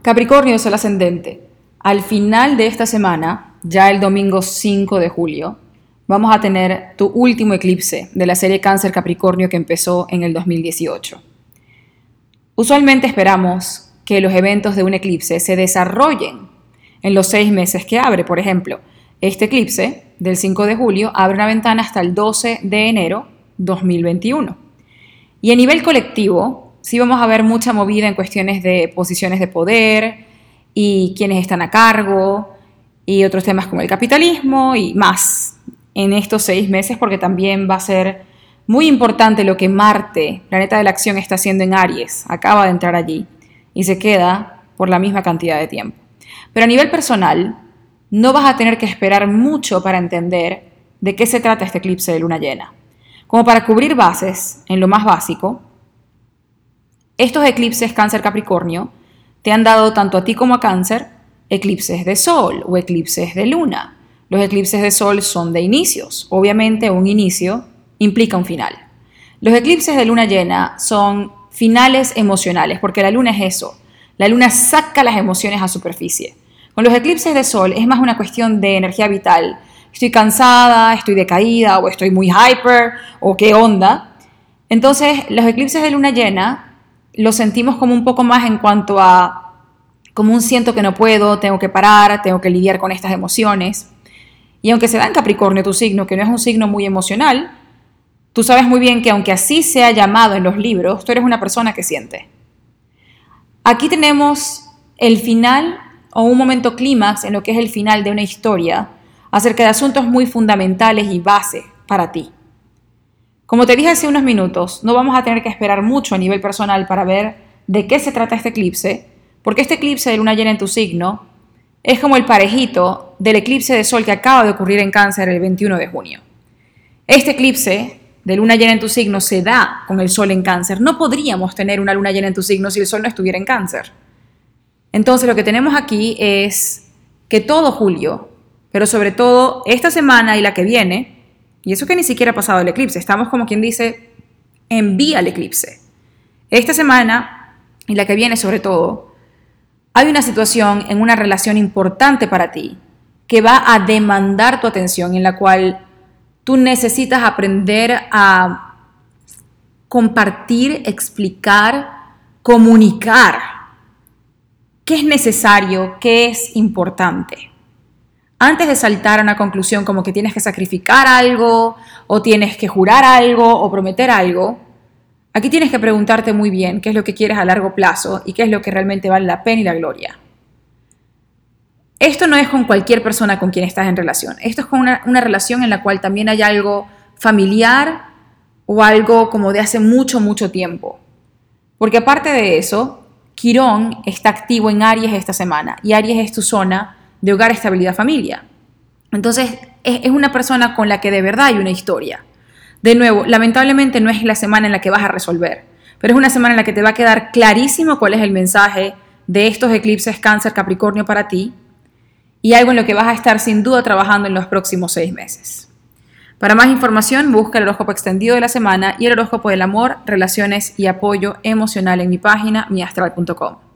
Capricornio, Sol ascendente. Al final de esta semana, ya el domingo 5 de julio, vamos a tener tu último eclipse de la serie Cáncer Capricornio que empezó en el 2018. Usualmente esperamos que los eventos de un eclipse se desarrollen en los 6 meses que abre. Por ejemplo, este eclipse del 5 de julio abre una ventana hasta el 12 de enero 2021. Y a nivel colectivo, sí vamos a ver mucha movida en cuestiones de posiciones de poder y quiénes están a cargo y otros temas como el capitalismo y más en estos 6 meses, porque también va a ser muy importante lo que Marte, planeta de la acción, está haciendo en Aries. Acaba de entrar allí y se queda por la misma cantidad de tiempo. Pero a nivel personal, no vas a tener que esperar mucho para entender de qué se trata este eclipse de luna llena. Como para cubrir bases en lo más básico, estos eclipses Cáncer Capricornio te han dado tanto a ti como a Cáncer eclipses de Sol o eclipses de Luna. Los eclipses de Sol son de inicios. Obviamente un inicio implica un final. Los eclipses de luna llena son finales emocionales, porque la luna es eso. La luna saca las emociones a superficie. Con los eclipses de Sol es más una cuestión de energía vital. Estoy cansada, estoy decaída, o estoy muy hyper, o qué onda. Entonces, los eclipses de luna llena los sentimos como un poco más en cuanto a como un siento que no puedo, tengo que parar, tengo que lidiar con estas emociones. Y aunque se da en Capricornio, tu signo, que no es un signo muy emocional, tú sabes muy bien que aunque así sea llamado en los libros, tú eres una persona que siente. Aquí tenemos el final o un momento clímax en lo que es el final de una historia acerca de asuntos muy fundamentales y base para ti. Como te dije hace unos minutos, no vamos a tener que esperar mucho a nivel personal para ver de qué se trata este eclipse, porque este eclipse de luna llena en tu signo es como el parejito del eclipse de Sol que acaba de ocurrir en Cáncer el 21 de junio. Este eclipse de luna llena en tu signo se da con el Sol en Cáncer. No podríamos tener una luna llena en tu signo si el Sol no estuviera en Cáncer. Entonces lo que tenemos aquí es que todo julio, pero sobre todo esta semana y la que viene, y eso que ni siquiera ha pasado el eclipse, estamos como quien dice, en vía al eclipse. Esta semana y la que viene sobre todo, hay una situación en una relación importante para ti que va a demandar tu atención, en la cual tú necesitas aprender a compartir, explicar, comunicar qué es necesario, qué es importante. Antes de saltar a una conclusión como que tienes que sacrificar algo, o tienes que jurar algo, o prometer algo, aquí tienes que preguntarte muy bien qué es lo que quieres a largo plazo y qué es lo que realmente vale la pena y la gloria. Esto no es con cualquier persona con quien estás en relación. Esto es con una relación en la cual también hay algo familiar o algo como de hace mucho, mucho tiempo. Porque aparte de eso, Quirón está activo en Aries esta semana y Aries es tu zona de hogar, estabilidad, familia. Entonces, es una persona con la que de verdad hay una historia. De nuevo, lamentablemente no es la semana en la que vas a resolver, pero es una semana en la que te va a quedar clarísimo cuál es el mensaje de estos eclipses Cáncer Capricornio para ti y algo en lo que vas a estar sin duda trabajando en los próximos 6 meses. Para más información, busca el horóscopo extendido de la semana y el horóscopo del amor, relaciones y apoyo emocional en mi página miastral.com.